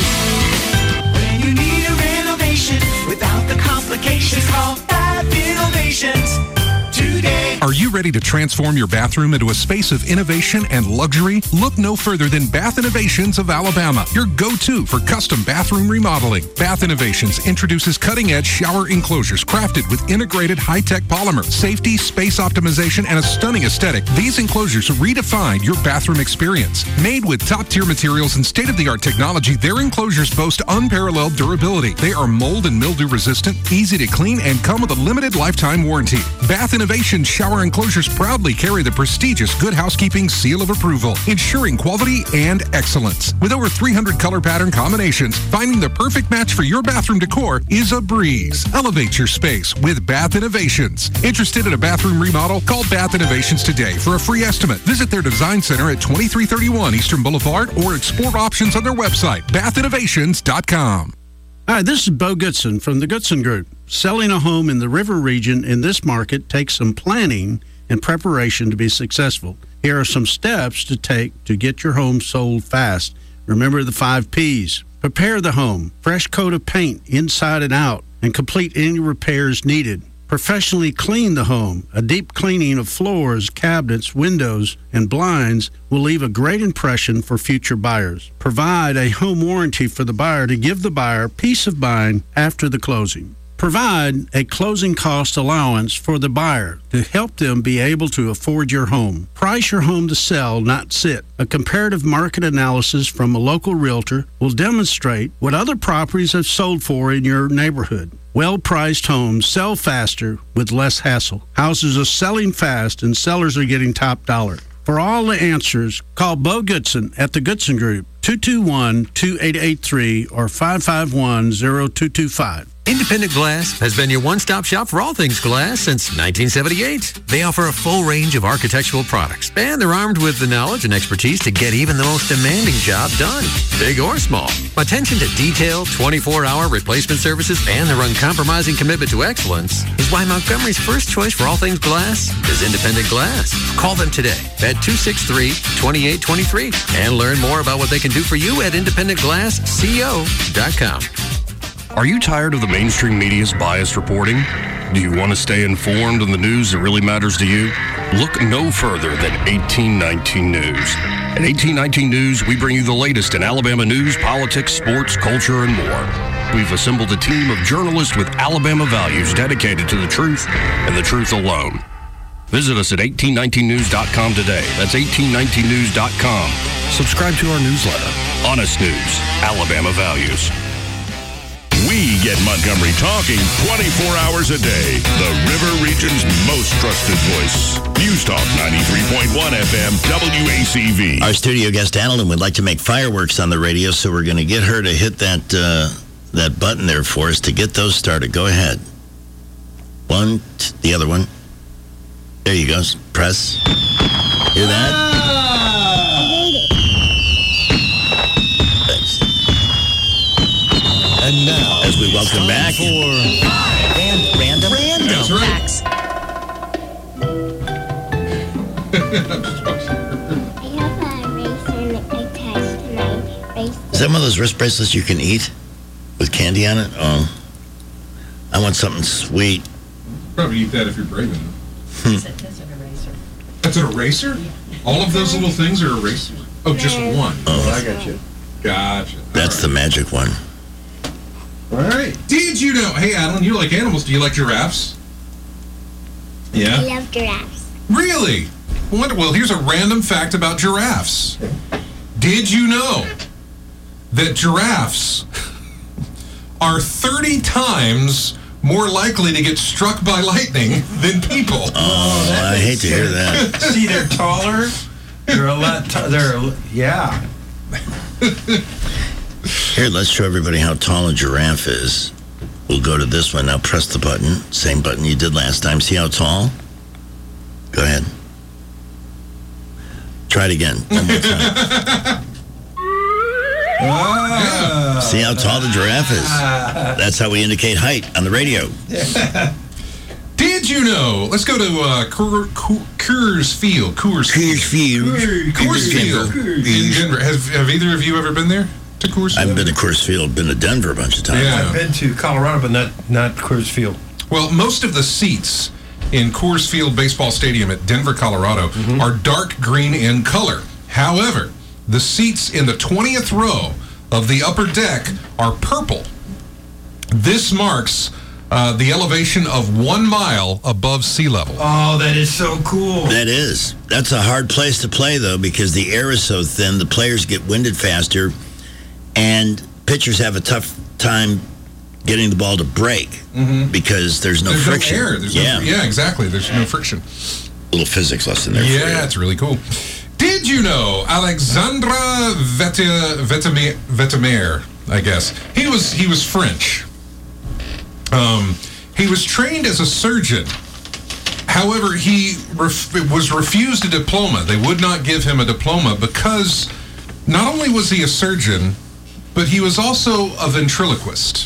When you need a renovation without the complications, call Fab Innovations today. Are you ready to transform your bathroom into a space of innovation and luxury? Look no further than Bath Innovations of Alabama, your go-to for custom bathroom remodeling. Bath Innovations introduces cutting-edge shower enclosures crafted with integrated high-tech polymer, safety, space optimization, and a stunning aesthetic. These enclosures redefine your bathroom experience. Made with top-tier materials and state-of-the-art technology, their enclosures boast unparalleled durability. They are mold and mildew resistant, easy to clean, and come with a limited lifetime warranty. Bath Innovations shower shower enclosures proudly carry the prestigious Good Housekeeping Seal of Approval, ensuring quality and excellence. With over 300 color pattern combinations, finding the perfect match for your bathroom decor is a breeze. Elevate your space with Bath Innovations. Interested in a bathroom remodel? Call Bath Innovations today for a free estimate. Visit their design center at 2331 Eastern Boulevard or explore options on their website, bathinnovations.com. Hi, this is Bo Goodson from the Goodson Group. Selling a home in the River region in this market takes some planning and preparation to be successful. Here are some steps to take to get your home sold fast. Remember the 5 Ps. Prepare the home, fresh coat of paint inside and out, and complete any repairs needed. Professionally clean the home. A deep cleaning of floors, cabinets, windows, and blinds will leave a great impression for future buyers. Provide a home warranty for the buyer to give the buyer peace of mind after the closing. Provide a closing cost allowance for the buyer to help them be able to afford your home. Price your home to sell, not sit. A comparative market analysis from a local realtor will demonstrate what other properties have sold for in your neighborhood. Well-priced homes sell faster with less hassle. Houses are selling fast and sellers are getting top dollar. For all the answers, call Bo Goodson at the Goodson Group, 221-2883 or 551-0225. Independent Glass has been your one-stop shop for all things glass since 1978. They offer a full range of architectural products, and they're armed with the knowledge and expertise to get even the most demanding job done, big or small. Attention to detail, 24-hour replacement services, and their uncompromising commitment to excellence is why Montgomery's first choice for all things glass is Independent Glass. Call them today at 263-2823 and learn more about what they can do for you at independentglassco.com. Are you tired of the mainstream media's biased reporting? Do you want to stay informed on the news that really matters to you? Look no further than 1819 News. At 1819 News, we bring you the latest in Alabama news, politics, sports, culture, and more. We've assembled a team of journalists with Alabama values dedicated to the truth and the truth alone. Visit us at 1819news.com today. That's 1819news.com. Subscribe to our newsletter. Honest News, Alabama Values. We get Montgomery talking 24 hours a day. The River Region's most trusted voice. News Talk 93.1 FM WACV. Our studio guest, Annalyn, would like to make fireworks on the radio, so we're going to get her to hit that button there for us to get those started. Go ahead. The other one. There you go. Press. Hear that? And now, as we welcome back for random That's right. facts. Is that one of those wrist bracelets you can eat with candy on it? Oh, I want something sweet. Probably eat that if you're brave enough. That's an eraser? All of those little things are erasers? Oh, just one. Oh, I got you. Gotcha. That's the magic one. All right. Did you know? Hey, Adeline, you like animals. Do you like giraffes? Yeah? I love giraffes. Really? Well, here's a random fact about giraffes. Did you know that giraffes are 30 times more likely to get struck by lightning than people? Oh, I hate to hear that. See, they're taller. They're a lot. Yeah. Here, let's show everybody how tall a giraffe is. We'll go to this one. Now press the button. Same button you did last time. See how tall? Go ahead. Try it again. One more time. See how tall the giraffe is? That's how we indicate height on the radio. Did you know? Let's go to Coors Field. Coors Field in Denver. Have either of you ever been there to Coors Field? I haven't been to Coors Field. Been to Denver a bunch of times. Yeah. I've been to Colorado, but not Coors Field. Well, most of the seats in Coors Field Baseball Stadium at Denver, Colorado, are dark green in color. However, the seats in the 20th row of the upper deck are purple. This marks the elevation of 1 mile above sea level. Oh, that is so cool. That is. That's a hard place to play, though, because the air is so thin, the players get winded faster, and pitchers have a tough time getting the ball to break because there's no friction. No air. Yeah, exactly. There's no friction. Little physics lesson there. Yeah, it's really cool. Did you know Alexandre Vetemir, I guess, he was French. He was trained as a surgeon. However, he was refused a diploma. They would not give him a diploma because not only was he a surgeon, but he was also a ventriloquist.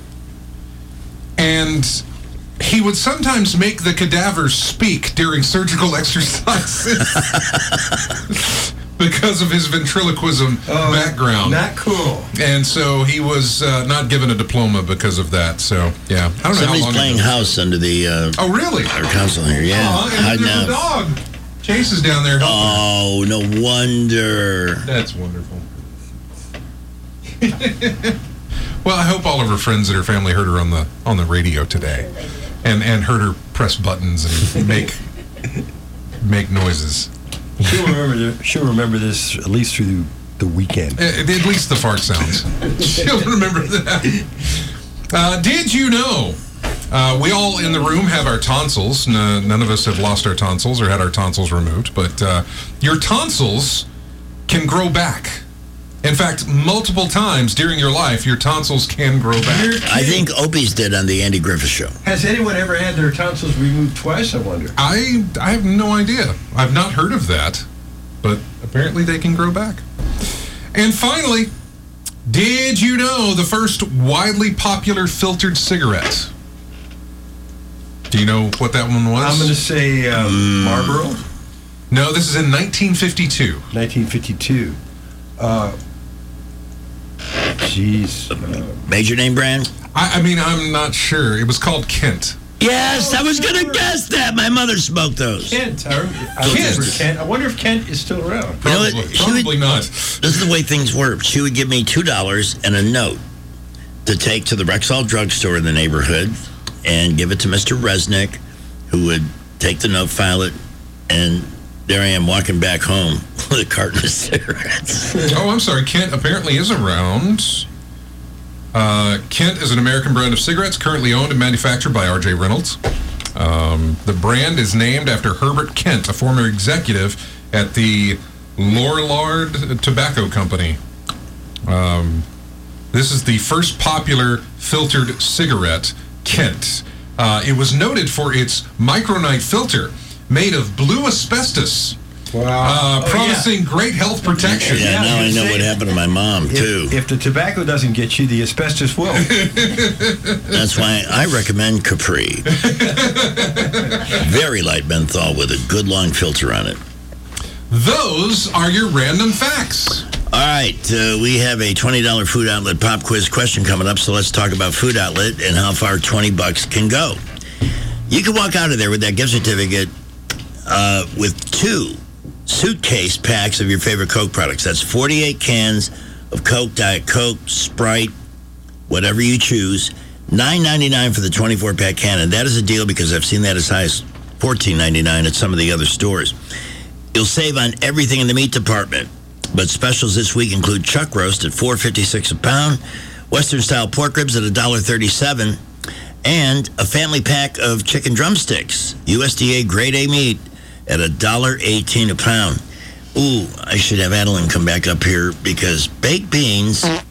And he would sometimes make the cadavers speak during surgical exercises because of his ventriloquism background. Not cool. And so he was not given a diploma because of that. So, yeah. I don't know Somebody's how long playing house under the... oh, really? Our council here, yeah. And there's a dog. Chase is down there helping. Oh, no wonder. That's wonderful. Well, I hope all of her friends and her family heard her on the radio today, and heard her press buttons and make noises. She'll remember this at least through the weekend. At least the fart sounds. She'll remember that. Did you know? We all in the room have our tonsils. None of us have lost our tonsils or had our tonsils removed, but your tonsils can grow back. In fact, multiple times during your life, your tonsils can grow back. I think Opie's did on the Andy Griffith Show. Has anyone ever had their tonsils removed twice, I wonder? I have no idea. I've not heard of that, but apparently they can grow back. And finally, did you know the first widely popular filtered cigarette? Do you know what that one was? I'm going to say Marlboro. No, this is in 1952. 1952. Major name brand? I mean, I'm not sure. It was called Kent. Yes, I was going to guess that. My mother smoked those. Kent. I remember Kent. I wonder if Kent is still around. Probably not. This is the way things work. She would give me $2 and a note to take to the Rexall drugstore in the neighborhood and give it to Mr. Resnick, who would take the note, file it, and there I am walking back home with a carton of cigarettes. Oh, I'm sorry. Kent apparently is around. Kent is an American brand of cigarettes currently owned and manufactured by R.J. Reynolds. The brand is named after Herbert Kent, a former executive at the Lorillard Tobacco Company. This is the first popular filtered cigarette, Kent. It was noted for its micronite filter made of blue asbestos. Wow. Promising great health protection. Yeah, now I know what happened to my mom, too. If the tobacco doesn't get you, the asbestos will. That's why I recommend Capri. Very light menthol with a good long filter on it. Those are your random facts. All right, we have a $20 Food Outlet pop quiz question coming up, so let's talk about Food Outlet and how far $20 can go. You can walk out of there with that gift certificate with 2 suitcase packs of your favorite Coke products. That's 48 cans of Coke, Diet Coke, Sprite, whatever you choose. $9.99 for the 24-pack can, and that is a deal because I've seen that as high as $14.99 at some of the other stores. You'll save on everything in the meat department, but specials this week include chuck roast at $4.56 a pound, Western-style pork ribs at $1.37, and a family pack of chicken drumsticks, USDA grade A meat, at $1.18 a pound. Ooh, I should have Adeline come back up here because baked beans are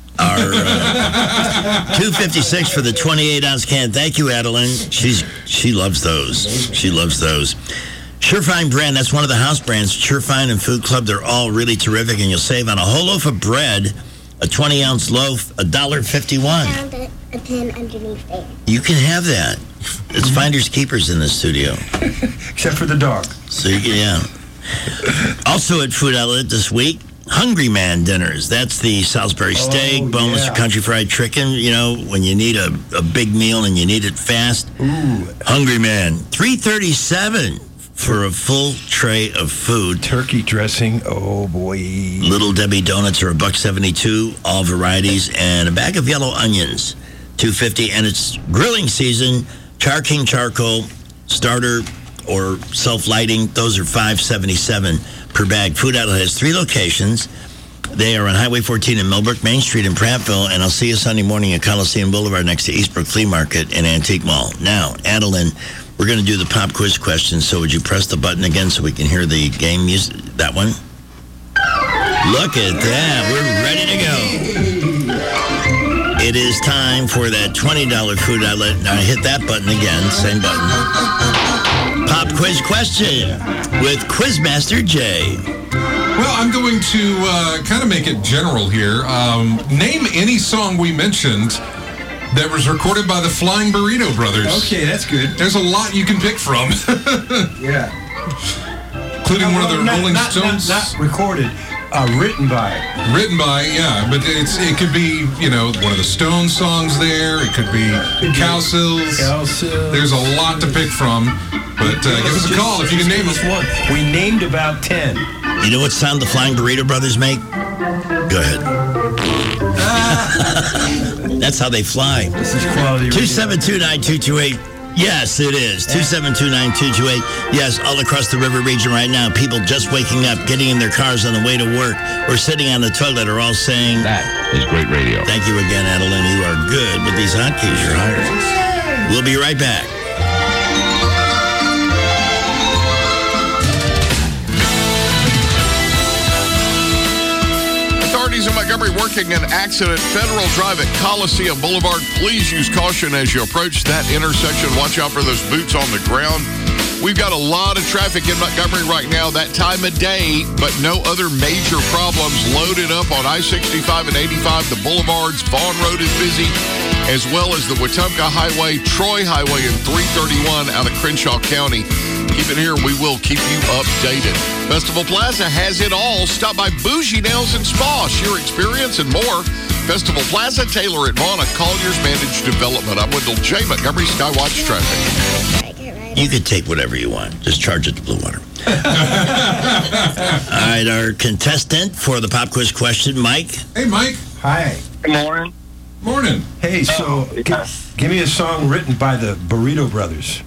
$2.56 for the 28-ounce can. Thank you, Adeline. She loves those. She loves those. Surefine brand, that's one of the house brands. Surefine and Food Club, they're all really terrific, and you'll save on a whole loaf of bread, a 20-ounce loaf, $1.51. Found a pin underneath there. You can have that. It's finders keepers in the studio. Except for the dog. So you can, yeah. Also at Food Outlet this week, Hungry Man dinners. That's the Salisbury steak, boneless or country fried chicken. You know, when you need a big meal and you need it fast. Ooh. Hungry Man, $3.37 for a full tray of food. Turkey dressing, oh boy. Little Debbie donuts are $1.72, all varieties, and a bag of yellow onions, $2.50. And it's grilling season. Char King charcoal, starter or self-lighting, those are $5.77 per bag. Food Outlet has 3 locations. They are on Highway 14 in Millbrook, Main Street in Prattville, and I'll see you Sunday morning at Coliseum Boulevard next to Eastbrook Flea Market and Antique Mall. Now, Adeline, we're going to do the pop quiz question, so would you press the button again so we can hear the game music? That one? Look at that. We're ready to go. It is time for that $20 food outlet. Now, hit that button again. Same button. Pop quiz question with Quizmaster Jay. Well, I'm going to kind of make it general here. Name any song we mentioned that was recorded by the Flying Burrito Brothers. Okay, that's good. There's a lot you can pick from. Yeah. Including one of the Rolling Stones. Not recorded. Written by. Written by, yeah. But it could be, one of the Stones songs there. It could be Cowsills. There's a lot to pick from. But give us a call if you can name us one. We named about 10. You know what sound the Flying Burrito Brothers make? Go ahead. That's how they fly. This is quality. 2729228. Yes, it is. 2729228. Yes, all across the river region right now, people just waking up, getting in their cars on the way to work, or sitting on the toilet are all saying, That is great radio. Thank you again, Adeline. You are good with these hotkeys. You're hired. We'll be right back. Authorities in Montgomery working an accident. Federal Drive at Coliseum Boulevard. Please use caution as you approach that intersection. Watch out for those boots on the ground. We've got a lot of traffic in Montgomery right now, that time of day, but no other major problems. Loaded up on I-65 and 85. The boulevards, Vaughn Road is busy, as well as the Wetumpka Highway, Troy Highway, and 331 out of Crenshaw County. Keep it here. We will keep you updated. Festival Plaza has it all. Stop by Bougie Nails and Spa. Sheer experience and more. Festival Plaza, Taylor at Vaughn, Collier's Managed Development. I'm Wendell J. Montgomery Skywatch Traffic. You could take whatever you want. Just charge it to Blue Water. All right, our contestant for the pop quiz question, Mike. Hey, Mike. Hi. Good morning. Morning. Hey, so give me a song written by the Burrito Brothers.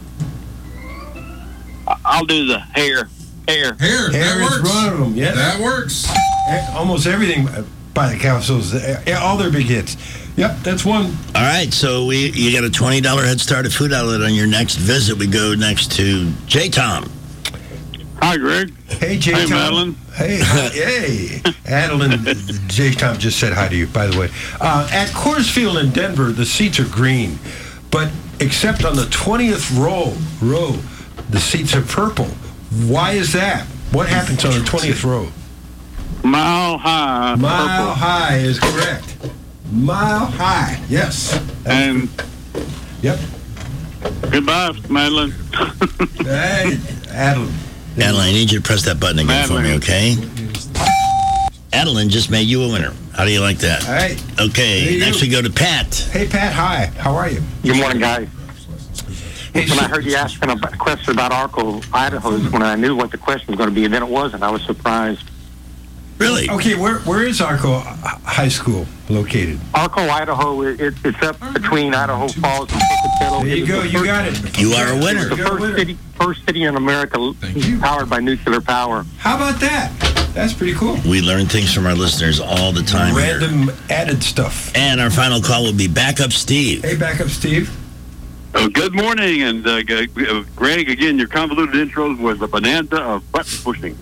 I'll do the hair. Hair is that works. one of them, yes. That works. Almost everything by the Cowsills, all their big hits. Yep, that's one. All right, so you got a $20 head start at Food Outlet on your next visit. We go next to J. Tom. Hi, Greg. Hey, J. Hey, Tom. Madeline. Hey. Adeline, J. Tom just said hi to you, by the way. At Coors Field in Denver, the seats are green, but except on the 20th row, the seats are purple. Why is that? What happens on the 20th row? Mile High. Mile High is correct. Mile High, yes. And yep. Goodbye, Madeline. Hey, Adeline. Adeline, I need you to press that button again for me, okay? Adeline just made you a winner. How do you like that? All right. Okay, next we go to Pat. Hey, Pat, hi. How are you? Good morning, guys. When I heard you asking a question about Arco, Idaho, is when I knew what the question was going to be, and then it wasn't. I was surprised. Really? Okay, where is Arco High School located? Arco, Idaho, it's up between Idaho Falls and Pocatello. There you go, you got it. You are a winner. It's the first city in America powered by nuclear power. How about that? That's pretty cool. We learn things from our listeners all the time. Random added stuff. And our final call will be Backup Steve. Hey, Backup Steve. Good morning, and Greg, again, your convoluted intros was a bonanza of button pushing.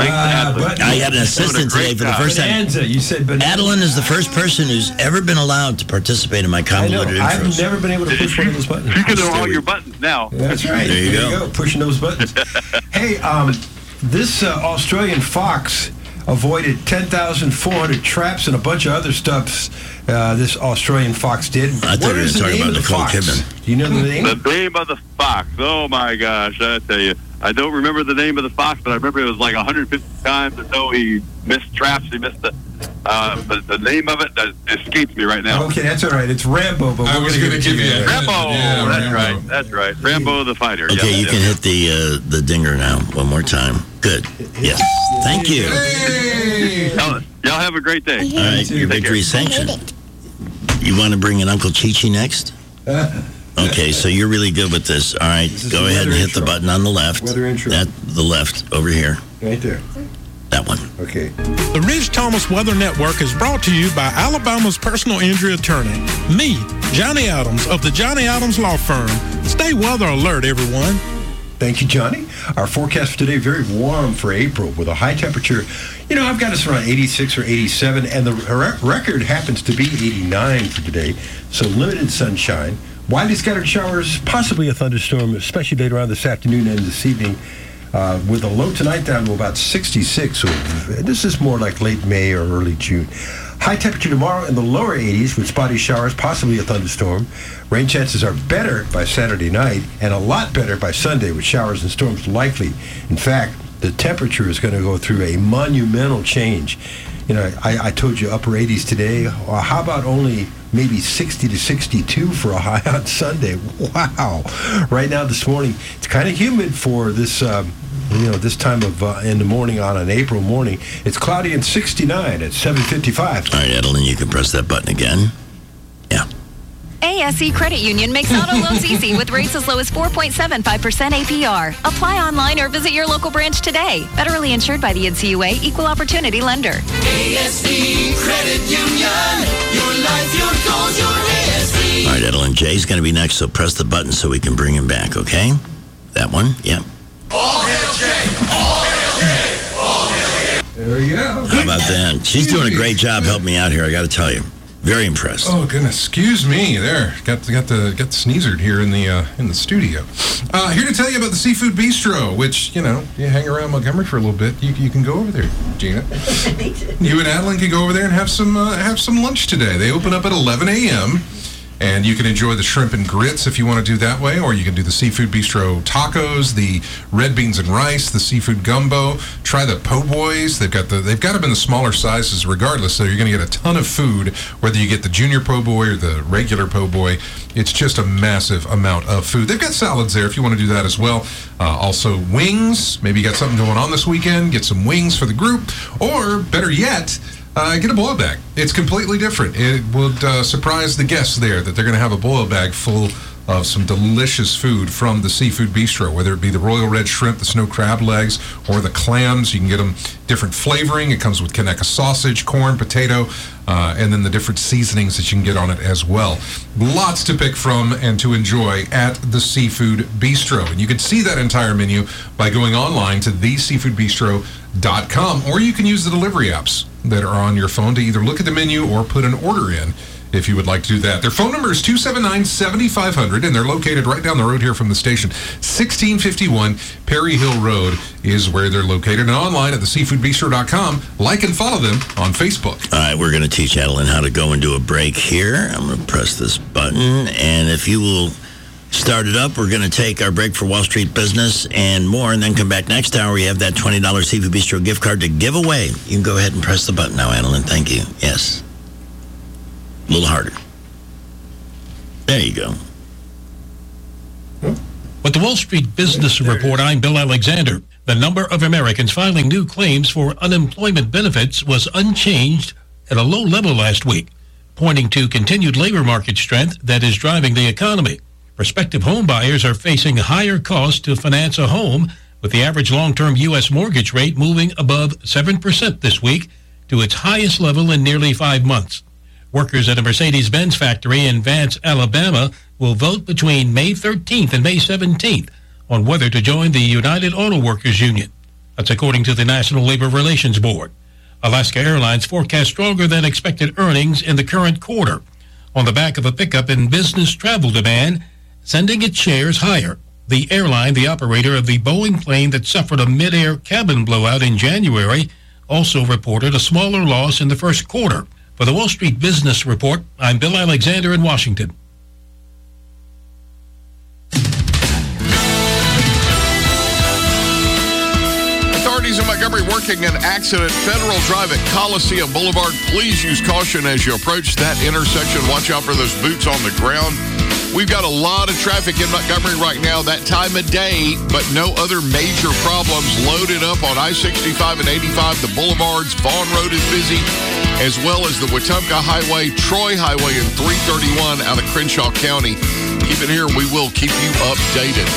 I had an assistant today for the first time. Bonanza, you said bonanza. Adeline is the first person who's ever been allowed to participate in my convoluted intros. I've never been able to push one of those buttons. You can know all your buttons now. That's right. There you go. Pushing those buttons. Hey, this Australian fox avoided 10,400 traps and a bunch of other stuff. This Australian fox did. I thought you were talking about Nicole Kidman. Do you know the name? The name of the fox. Oh my gosh! I tell you, I don't remember the name of the fox, but I remember it was like 150 times or so. He missed traps. He missed but the name of it escapes me right now. Okay, that's all right. It's Rambo. But I was going to give you a Rambo. Yeah, that's Rambo. right. That's right. Rambo the fighter. Okay, yes, you can hit the dinger now one more time. Good. Yes. Thank you. Hey! Y'all have a great day. All right, your victory is sanctioned. You want to bring in Uncle Chi-Chi next? Okay, so you're really good with this. All right, go ahead and hit the button on the left. Weather intro. At the left, over here. Right there. That one. Okay. The Ridge Thomas Weather Network is brought to you by Alabama's personal injury attorney, me, Johnny Adams of the Johnny Adams Law Firm. Stay weather alert, everyone. Thank you, Johnny. Our forecast for today, very warm for April with a high temperature. You know, I've got us around 86 or 87, and the record happens to be 89 for today. So limited sunshine, widely scattered showers, possibly a thunderstorm, especially later on this afternoon and this evening, with a low tonight down to about 66. So this is more like late May or early June. High temperature tomorrow in the lower 80s with spotty showers, possibly a thunderstorm. Rain chances are better by Saturday night and a lot better by Sunday with showers and storms likely. In fact, the temperature is going to go through a monumental change. You know, I told you upper 80s today. How about only maybe 60 to 62 for a high on Sunday? Wow. Right now this morning, it's kind of humid for this this time of in the morning on an April morning. It's cloudy and 69 at 7:55. All right, Edelyn, you can press that button again. Yeah. ASE Credit Union makes auto loans easy with rates as low as 4.75% APR. Apply online or visit your local branch today. Federally insured by the NCUA, Equal Opportunity Lender. ASE Credit Union. Your life, your goals, your ASE. All right, Edelyn, Jay's going to be next, so press the button so we can bring him back, okay? That one? Yeah. All hail Jay! All hail Jay! All hail Jay! There you go. How about that? She's doing a great job helping me out here, I got to tell you. Very impressed. Oh goodness, excuse me. There, got the sneezered here in the studio. Here to tell you about the Seafood Bistro, which you hang around Montgomery for a little bit. You can go over there, Gina. You and Adeline can go over there and have some lunch today. They open up at 11 a.m. And you can enjoy the shrimp and grits if you want to do that way, or you can do the Seafood Bistro tacos, the red beans and rice, the seafood gumbo. Try the po' boys. They've got them in the smaller sizes regardless, so you're going to get a ton of food, whether you get the junior po' boy or the regular po' boy. It's just a massive amount of food. They've got salads there if you want to do that as well. Also wings. Maybe you got something going on this weekend. Get some wings for the group, or better yet, get a boil bag. It's completely different. It would surprise the guests there that they're going to have a boil bag full of some delicious food from the Seafood Bistro, whether it be the royal red shrimp, the snow crab legs, or the clams. You can get them different flavoring. It comes with Conecuh sausage, corn, potato, and then the different seasonings that you can get on it as well. Lots to pick from and to enjoy at the Seafood Bistro. And you can see that entire menu by going online to theseafoodbistro.com, or you can use the delivery apps that are on your phone to either look at the menu or put an order in if you would like to do that. Their phone number is 279-7500, and they're located right down the road here from the station. 1651 Perry Hill Road is where they're located, and online at theseafoodbistro.com. Like and follow them on Facebook. All right, we're going to teach Adeline how to go into a break here. I'm going to press this button, and if you will start it up, we're going to take our break for Wall Street Business and more, and then come back next hour. We have that $20 Seafood Bistro gift card to give away. You can go ahead and press the button now, Adeline. Thank you. Yes. A little harder. There you go. With the Wall Street Business Report, I'm Bill Alexander. The number of Americans filing new claims for unemployment benefits was unchanged at a low level last week, pointing to continued labor market strength that is driving the economy. Prospective home buyers are facing higher costs to finance a home, with the average long-term U.S. mortgage rate moving above 7% this week to its highest level in nearly 5 months. Workers at a Mercedes-Benz factory in Vance, Alabama, will vote between May 13th and May 17th on whether to join the United Auto Workers Union. That's according to the National Labor Relations Board. Alaska Airlines forecasts stronger than expected earnings in the current quarter on the back of a pickup in business travel demand, sending its shares higher. The airline, the operator of the Boeing plane that suffered a mid-air cabin blowout in January, also reported a smaller loss in the first quarter. For the Wall Street Business Report, I'm Bill Alexander in Washington. Authorities in Montgomery working an accident. Federal Drive at Coliseum Boulevard. Please use caution as you approach that intersection. Watch out for those boots on the ground. We've got a lot of traffic in Montgomery right now, that time of day, but no other major problems. Loaded up on I-65 and 85. The boulevards, Vaughn Road is busy, as well as the Wetumpka Highway, Troy Highway, and 331 out of Crenshaw County. Keep it here. We will keep you updated.